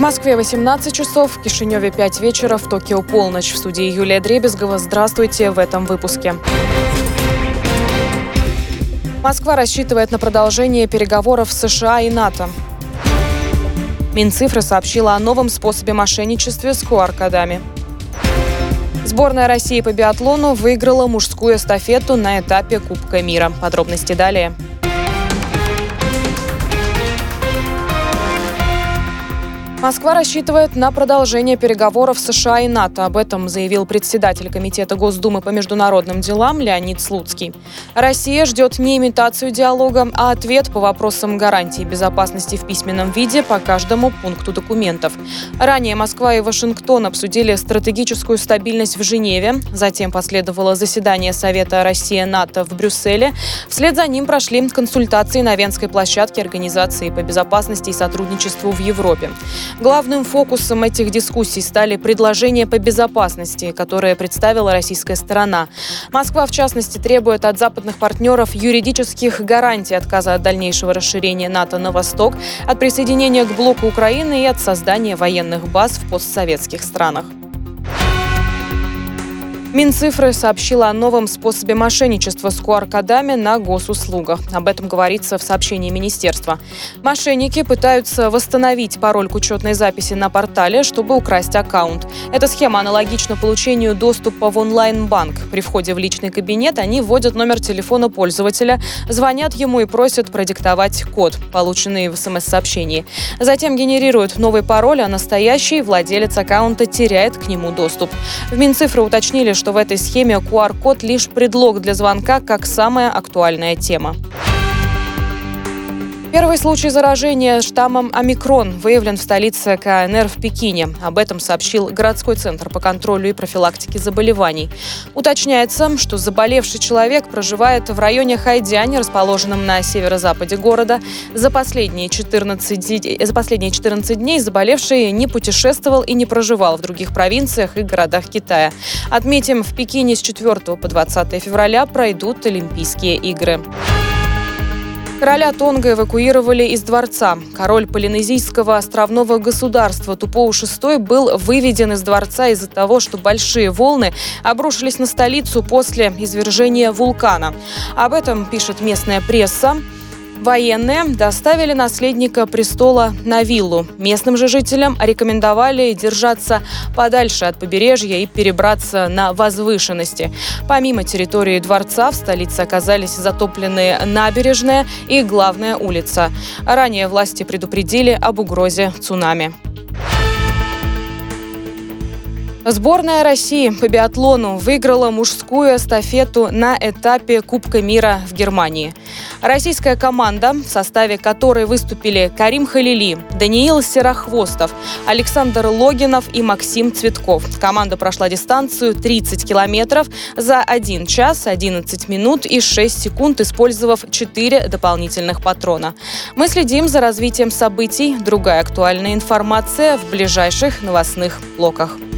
Москве 18 часов, в Кишиневе 5 вечера, в Токио полночь. В студии Юлия Дребезгова. Здравствуйте в этом выпуске. Москва рассчитывает на продолжение переговоров с США и НАТО. Минцифры сообщила о новом способе мошенничества с QR-кодами. Сборная России по биатлону выиграла мужскую эстафету на этапе Кубка мира. Подробности далее. Москва рассчитывает на продолжение переговоров с США и НАТО. Об этом заявил председатель Комитета Госдумы по международным делам Леонид Слуцкий. Россия ждет не имитацию диалога, а ответ по вопросам гарантии безопасности в письменном виде по каждому пункту документов. Ранее Москва и Вашингтон обсудили стратегическую стабильность в Женеве. Затем последовало заседание Совета Россия-НАТО в Брюсселе. Вслед за ним прошли консультации на Венской площадке Организации по безопасности и сотрудничеству в Европе. Главным фокусом этих дискуссий стали предложения по безопасности, которые представила российская сторона. Москва, в частности, требует от западных партнеров юридических гарантий отказа от дальнейшего расширения НАТО на восток, от присоединения к блоку Украины и от создания военных баз в постсоветских странах. Минцифры сообщила о новом способе мошенничества с QR-кодами на госуслугах. Об этом говорится в сообщении министерства. Мошенники пытаются восстановить пароль к учетной записи на портале, чтобы украсть аккаунт. Эта схема аналогична получению доступа в онлайн-банк. При входе в личный кабинет они вводят номер телефона пользователя, звонят ему и просят продиктовать код, полученный в СМС-сообщении. Затем генерируют новый пароль, а настоящий владелец аккаунта теряет к нему доступ. В Минцифры уточнили, что в этой схеме QR-код лишь предлог для звонка, как самая актуальная тема. Первый случай заражения штаммом омикрон выявлен в столице КНР в Пекине. Об этом сообщил городской центр по контролю и профилактике заболеваний. Уточняется, что заболевший человек проживает в районе Хайдянь, расположенном на северо-западе города. За последние 14 дней заболевший не путешествовал и не проживал в других провинциях и городах Китая. Отметим, в Пекине с 4 по 20 февраля пройдут Олимпийские игры. Короля Тонга эвакуировали из дворца. Король полинезийского островного государства Тупоу VI был выведен из дворца из-за того, что большие волны обрушились на столицу после извержения вулкана. Об этом пишет местная пресса. Военные доставили наследника престола на виллу. Местным же жителям рекомендовали держаться подальше от побережья и перебраться на возвышенности. Помимо территории дворца, в столице оказались затоплены набережная и главная улица. Ранее власти предупредили об угрозе цунами. Сборная России по биатлону выиграла мужскую эстафету на этапе Кубка мира в Германии. Российская команда, в составе которой выступили Карим Халили, Даниил Серохвостов, Александр Логинов и Максим Цветков. Команда прошла дистанцию 30 километров за 1 час 11 минут и 6 секунд, использовав 4 дополнительных патрона. Мы следим за развитием событий. Другая актуальная информация в ближайших новостных блоках.